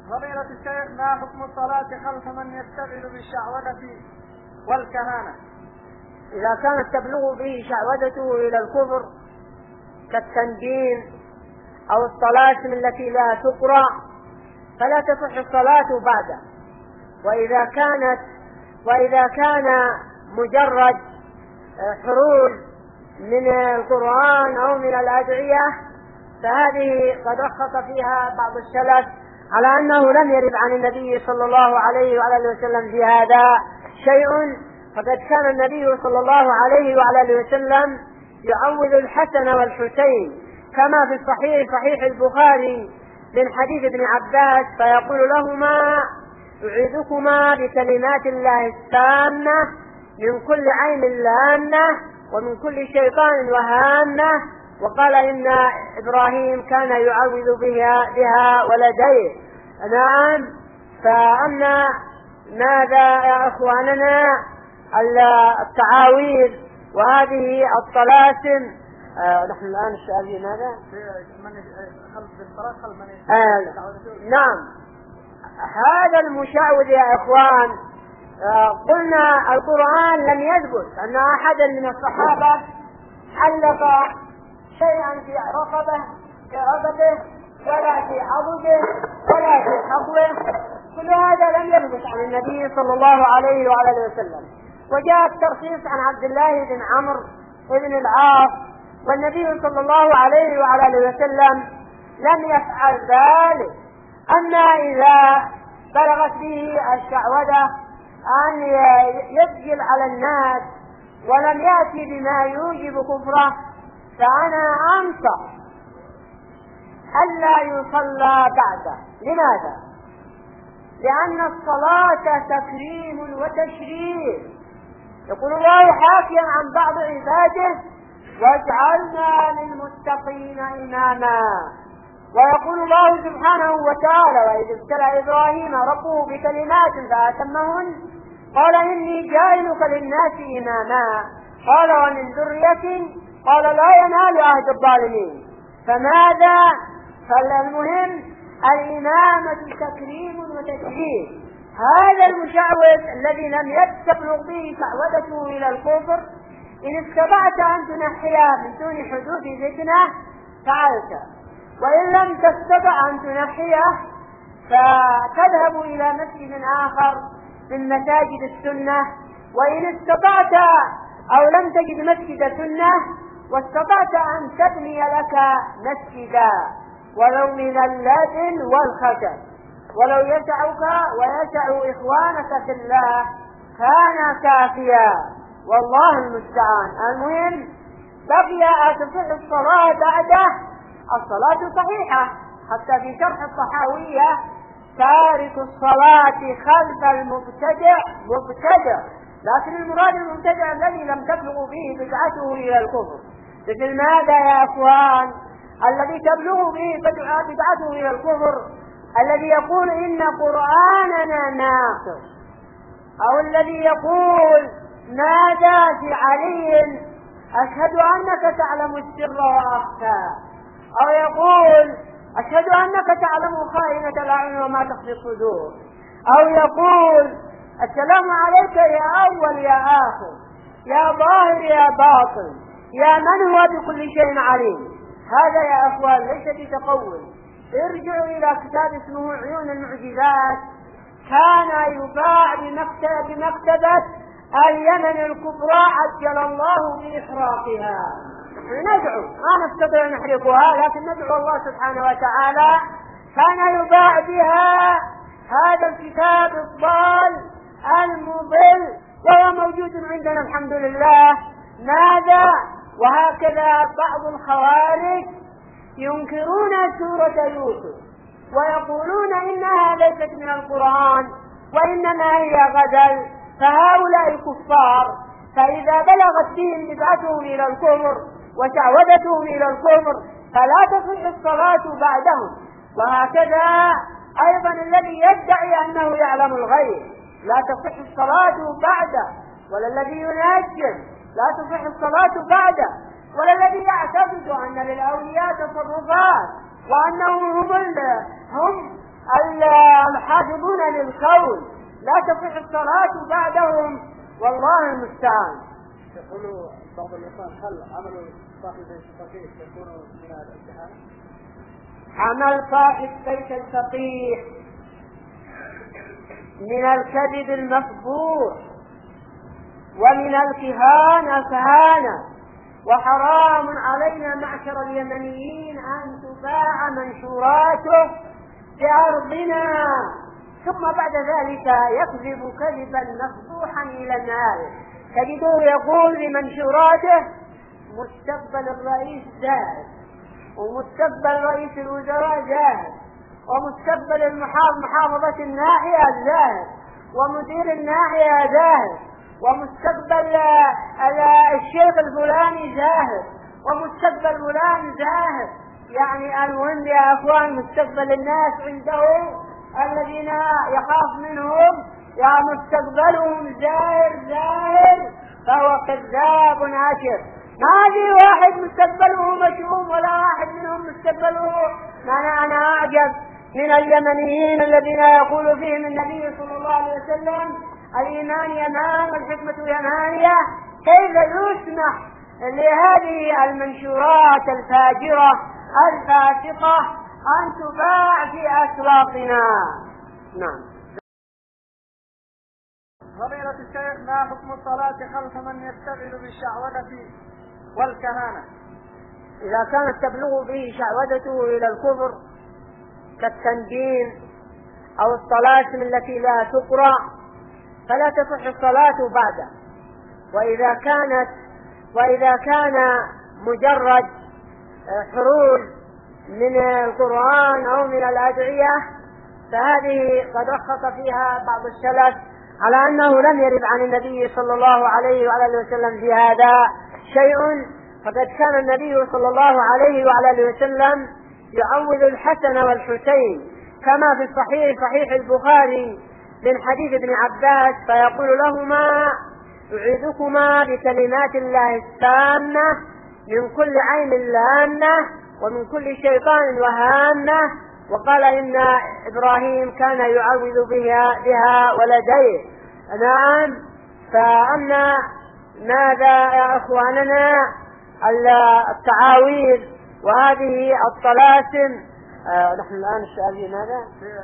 فضيلة الشيخ، ما حكم الصلاة خلف من يشتغل بالشعوذة والكهانة؟ إذا كانت تبلغ به شعوذته إلى الكفر كالتنجيم أو الطلاسم التي لا تقرأ فلا تصح الصلاة بعده. وإذا كان مجرد حروف من القرآن أو من الأدعية فهذه قد رخص فيها بعض السلف على أنه لم يرد عن النبي صلى الله عليه وعلى وسلم في هذا شيء. فقد كان النبي صلى الله عليه وعلى وسلم يعوذ الحسن والحسين كما في صحيح البخاري من حديث ابن عباس فيقول لهما: أعيذكما بكلمات الله التامة من كل عين لامة ومن كل شيطان وهامة. وقال إن إبراهيم كان يعوذ بها ولديه. نعم. فأما ماذا يا أخواننا التعاويذ وهذه الطلاسم؟ نحن الآن السؤال ماذا؟ نعم، هذا المشعوذ يا إخوان، قلنا القرآن لم يثبت أن أحدا من الصحابة علق شيئا في رقبته ولا في عضده ولا في حقوه. كل هذا لم يثبت عن النبي صلى الله عليه وعلى وسلم. وجاء الترخيص عن عبد الله بن عمرو بن العاص، والنبي صلى الله عليه وعلى وسلم لم يفعل ذلك. أما إذا بلغت به الشعوذة أن يسجل على الناس ولم يأتي بما يوجب كفره فأنا أنصح ألا يصلى بعده. لماذا؟ لأن الصلاة تكريم وتشريف. يقول الله حاكيا عن بعض عباده: واجعلنا للمتقين إماما. ويقول الله سبحانه وتعالى: وإذ ابتلى إبراهيم ربه بكلمات فأتمهن قال إني جاعلك للناس إماما قال ومن ذريتي قال لا ينال عهد الظالمين. فماذا؟ فالمهم الإمامة تكريم وتشريف. هذا المشعوذ الذي لم تبلغ به شعوذته إلى الكفر إن استطعت أن تنحيها من دون حدوث فتنة فعلت، وإن لم تستطع أن تنحيه فتذهب إلى مسجد آخر من مساجد السنة. وإن استطعت أو لم تجد مسجد سنة واستطعت أن تبني لك مسجدا ولو من اللبن والخشب، ولو يسعك ويسع إخوانك في الله كان كافيا، والله المستعان. المهم بقي تصح الصلاة بعده. الصلاة صحيحة، حتى في شرح الطحاوية: تارك الصلاة خلف المبتدع مبتدع، لكن المراد المبتدع الذي لم تبلغ به بدعته إلى الكفر. مثل ماذا يا أخوان؟ الذي تبلغ به بدعته إلى الكفر الذي يقول إن قرآننا ناقص، أو الذي يقول ماذا في علي أشهد أنك تعلم السر وأخفى، أو يقول أشهد أنك تعلم خائنة الأعين وما تخفي الصدور، أو يقول السلام عليك يا أول يا آخر يا ظاهر يا باطن يا من هو بكل شيء عليم. هذا يا أخوان ليس بتقول. ارجعوا إلى كتاب اسمه عيون المعجزات، كان يباع بمكتبة اليمن الكبرى عجل الله بإحراقها. ندعو، ما نستطيع أن نحرقها لكن ندعو الله سبحانه وتعالى. كان يباع بها هذا الكتاب الضال المضل وهو موجود عندنا الحمد لله. ماذا؟ وهكذا بعض الخوارج ينكرون سورة يوسف ويقولون إنها ليست من القرآن وإنما هي غزل، فهؤلاء كفار. فإذا بلغت بهم بدعتهم إلى الكفر وشعوذتهم إلى الكفر فلا تصح الصلاة بعدهم. وهكذا أيضا الذي يدعي أنه يعلم الغيب لا تصح الصلاة بعده، ولا الذي ينجم لا تصح الصلاة بعده، ولا الذي يعتقد أن للأولياء تصرفات وأنهم هم الحافظون للقول لا تصح الصلاة بعدهم، والله المستعان. يقول بعض الإخوان هل عمل صاحب الفقيه يكون من الامتحان؟ عمل صاحب بيت الفقيه من الكذب المفضوح ومن الكهانة، وحرام علينا معشر اليمنيين أن تباع منشوراته بأرضنا، ثم بعد ذلك يكذب كذبا مفضوحا إلى النهاية. تجده يقول بمنشوراته مستقبل الرئيس جاهز، ومستقبل رئيس الوزراء جاهز، ومستقبل محافظة الناحية جاهز، ومدير الناحية جاهز، ومستقبل الشيخ الفلاني جاهز، ومستقبل فلان جاهز. يعني المهم يا اخوان مستقبل الناس عنده الذين يخاف منهم يا مستقبلهم زاهر فهو كذاب عشر. ما في واحد مستقبله مشؤوم ولا واحد منهم مستقبله. أنا أعجب من اليمنيين الذين يقول فيهم النبي صلى الله عليه وسلم الإيمان يمان والحكمة يمانية. كيف يسمح لهذه المنشورات الفاجرة الفاسقة أن تباع في أسواقنا؟ نعم. فضيلة الشيخ، ما حكم الصلاة خلف من يشتغل بالشعوذة والكهانة؟ إذا كانت تبلغ به شعوذته إلى الكفر كالتنجيم أو الطلاسم التي لا تقرأ فلا تصح الصلاة بعده. وإذا كان مجرد حروف من القرآن أو من الأدعية فهذه قد رخص فيها بعض السلف على أنه لم يرد عن النبي صلى الله عليه وعلى اله وسلم في هذا شيء. فقد كان النبي صلى الله عليه وعلى اله وسلم يعوذ الحسن والحسين كما في صحيح البخاري من حديث ابن عباس فيقول لهما أعيذكما بكلمات الله التامة من كل عين لامة ومن كل شيطان وهامة. وقال إن إبراهيم كان يعوذ بها ولديه. نعم. فأما ماذا يا أخواننا التعاويذ وهذه الطلاسم؟ نحن الآن السؤال ماذا؟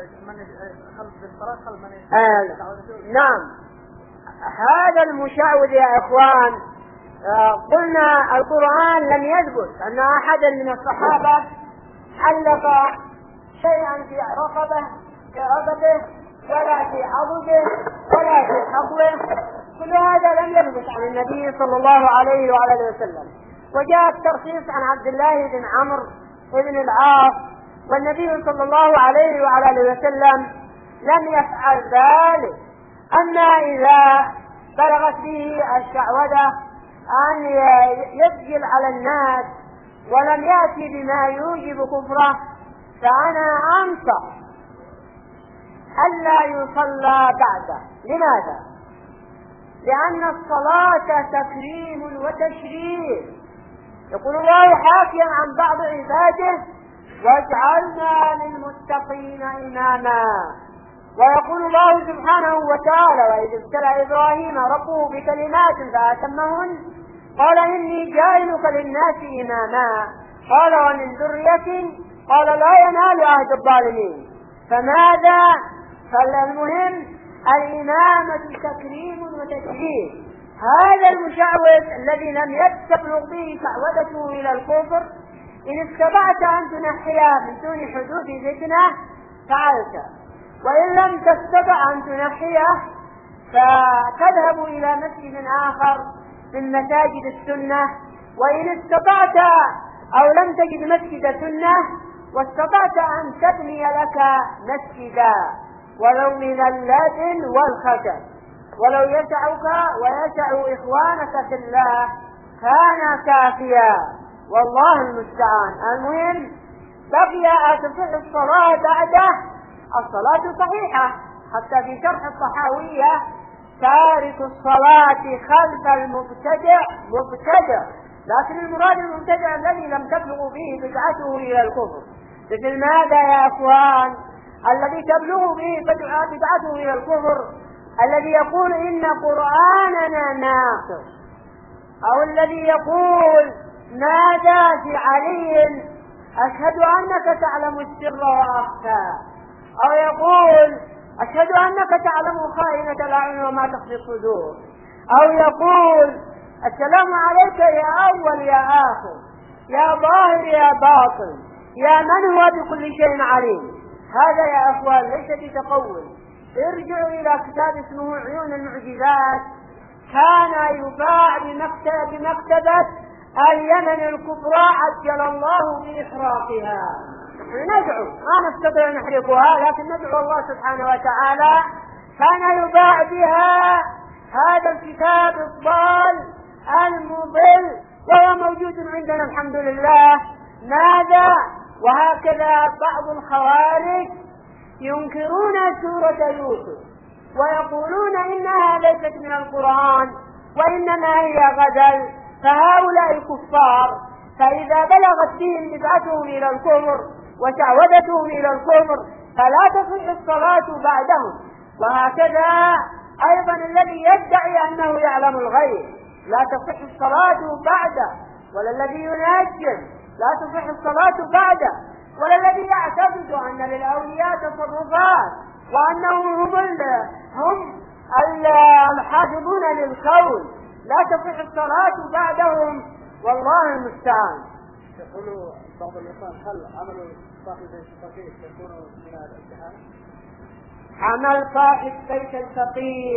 نعم. هذا المشعوذ يا إخوان قلنا القرآن لم يثبت أن أحدا من الصحابة علق شيئا في رقبته ولا في عضده ولا في حقوه. كل هذا لم يثبت عن النبي صلى الله عليه وعلى اله وسلم. وجاء الترخيص عن عبد الله بن عمرو بن العاص والنبي صلى الله عليه وعلى اله وسلم لم يفعل ذلك. أما إذا بلغت به الشعوذة أن يسجل على الناس ولم يأتي بما يوجب كفره فأنا أنصح ألا يصلى بعده. لماذا؟ لأن الصلاة تكريم وتشريف. يقول الله حاكيا عن بعض عباده واجعلنا للمتقين إماما. ويقول الله سبحانه وتعالى وإذ ابتلى إبراهيم ربه بكلمات فأتمهن قال إني جاعلك للناس إماما قال ومن ذريتي قال لا ينال عهد الظالمين. فماذا؟ فالمهم الإمامة تكريم وتشريف. هذا المشعوذ الذي لم يستبلغ به شعوذته إلى الكفر إن استطعت أن تنحيها من دون حدوث فتنة فعلت، وإن لم تستطع أن تنحيه فتذهب إلى مسجد آخر من مساجد السنة. وإن استطعت أو لم تجد مسجد سنة واستطعت أن تبني لك مسجدا ولو من اللبن والخشب ولو يسعك ويسع إخوانك في الله كان كافيا، والله المستعان. المهم بقي تصح الصلاة بعده. الصلاة صحيحة حتى في شرح الطحاوية تارك الصلاة خلف المبتدع مبتدع، لكن المراد المبتدع الذي لم تبلغ به بدعته إلى الكفر. مثل ماذا يا أخوان؟ الذي تبلغ به بدعته إلى الكفر، الذي يقول إن قرآننا ناقص، أو الذي يقول نادى في علي أشهد أنك تعلم السر وأخفى، أو يقول أشهد أنك تعلم خائنة الأعين وما تخفي الصدور، أو يقول السلام عليك يا أول يا آخر يا ظاهر يا باطن يا من هو بكل شيء عليم. هذا يا أخوان ليس بتقول. ارجعوا إلى كتاب اسمه عيون المعجزات، كان يباع بمكتبة اليمن الكبرى عجل الله بإحراقها. ندعو، ما نستطيع أن نحرقها، لكن ندعو الله سبحانه وتعالى. كان يباع بها هذا الكتاب الضال المضل، وهو موجود عندنا الحمد لله. ماذا؟ وهكذا بعض الخوارج ينكرون سورة يوسف ويقولون إنها ليست من القرآن وإنما هي غزل، فهؤلاء كفار. فإذا بلغت بهم بدعتهم إلى الكفر وشعوذتهم إلى الكفر فلا تصح الصلاة بعدهم. وهكذا أيضا الذي يدعي أنه يعلم الغيب لا تصح الصلاة بعده، ولا الذي ينجم لا تصح الصلاة بعده، ولا الذي يعتقد أن للأولياء تصرفات وأنهم هم الحافظون للكون لا تصح الصلاة بعدهم، والله المستعان. يقول بعض الإخوان هل عمل صاحب الفقيه يكون من الامتحان؟ عمل صاحب بيت الفقيه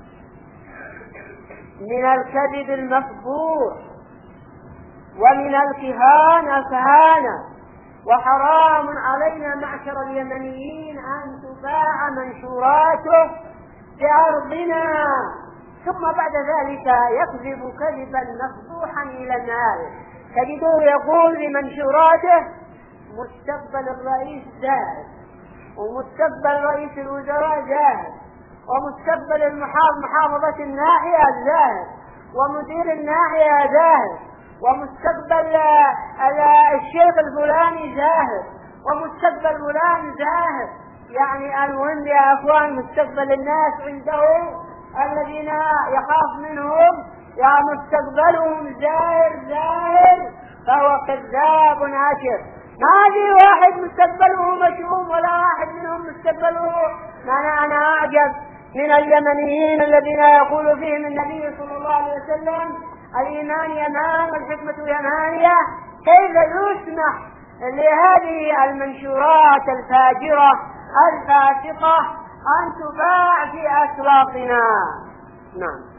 من الكذب المفضوح ومن الكهانة كهانة، وحرام علينا معشر اليمنيين أن تباع منشوراته بأرضنا، ثم بعد ذلك يكذب كذبا مفضوحا إلى النار. تجده يقول لمنشوراته مستقبل الرئيس زاهد، ومستقبل رئيس الوزراء زاهد، ومستقبل محافظة الناحية زاهد، ومدير الناحية زاهد، ومستقبل الشيخ الفلاني زاهد، ومستقبل فلان زاهد. يعني المهم يا أخوان مستقبل الناس عنده الذين يخاف منهم يا مستقبلهم زاهر فهو كذاب عشر. ما في واحد مستقبله مشؤوم ولا واحد منهم مستقبله. أنا أعجب من اليمنيين الذين يقول فيهم النبي صلى الله عليه وسلم الإيمان يمان والحكمة يمانية، كيف يسمح لهذه المنشورات الفاجرة الفاسقة أن تباع في أسواقنا؟ نعم.